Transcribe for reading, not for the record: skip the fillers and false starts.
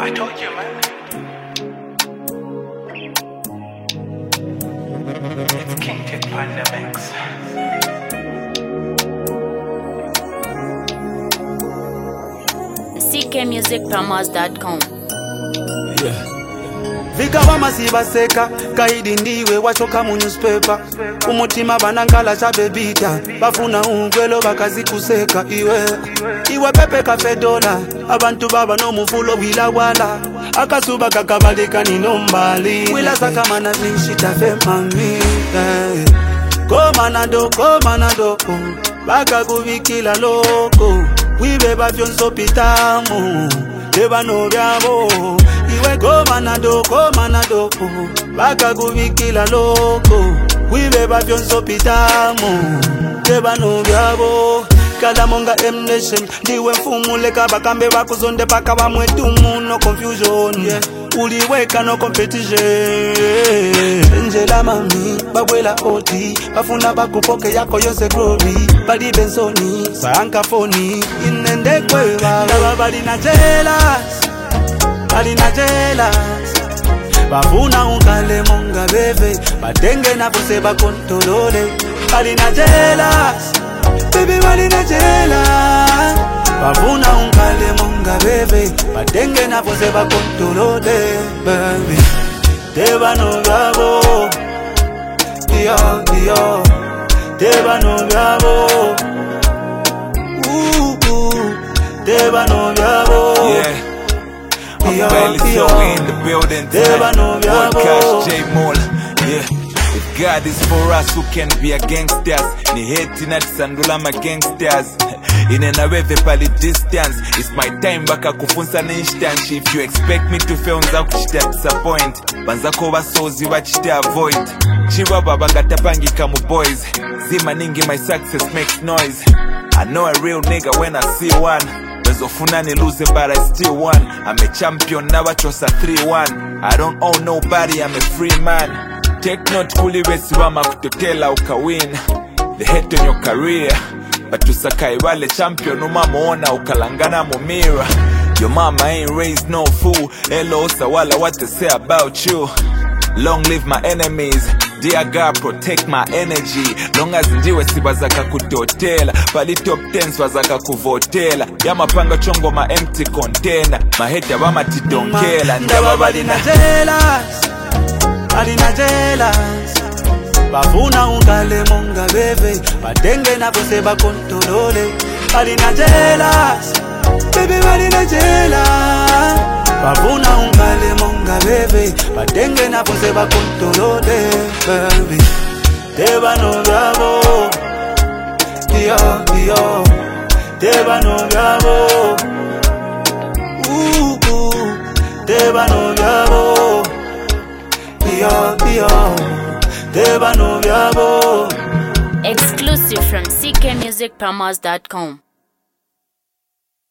I told you, man. It's King Tip Pandemics. ckmusicpromos.com. Vikawa masiba seka kaidi ndiwe wachoka mu newspaper umutima banangala chabebita bafuna ungwelo bakazikuseka iwe pepe kafe dola abantu baba no mufulo wilawala akasuba kakabalika ni nombali wila sakamana nishita fe mami komanado baka kubikila loko wibe bafyonso pitamu deba no byabo iwe komanado baka kubikila loko wibe bafyonso pitamu deba no byabo kada monga M-Nation diwe mfumuleka bakambe bakuzonde paka bamwetumu no confusion uliweka no competition njela mami babwela oti bafuna bakupoke yako yose glory bali benzoni saanka foni inende kweba bali na jealous bafuna unkale monga bebe batenge na bose bakontolole bali na jealous baby bali na jealous bafuna unkale monga bebe batenge na bose bakontolole baby deba no byabo yo deba no byabo deba no byabo I'm barely so in the building tonight. Podcast J Mall. Yeah. If God is for us, who can be against us? Ni hate na tisandula ma gangsters. Inena wewe pali distance. It's my time baka kufunza na instance. If you expect me to fail nza kuchita disappoint. Banzako basozi wachita avoid. Chiwa baba gatapangi kamu boys. Zima ningi my success makes noise. I know a real nigga when I see one. Bezofuna ni lose but I still won. I'm a champion now I chose a 3-1. I don't owe nobody, I'm a free man. Take note kuliwesi wama kutotela ukawin. They hate on your career but tusakai wale champion umamuona ukalangana mumira. Your mama ain't raised no fool. Hello sawala what they say about you. Long live my enemies. Dear God, protect my energy. Long as ndiwe sibazaka kutotela. Pali top 10s wazaka kuvotela. Yama panga chongo ma empty container. Maheta wama tidonkela. Ndaba bali na jealous bafuna unkale monga bebe batenge na bose bakontolole bali na jealous baby bali na jealous bafuna unkale monga bebe batenge na bose bakontolole baby deba no byabo yo deba no byabo deba no byabo deba no byabo. Exclusive from ckmusicpromos.com.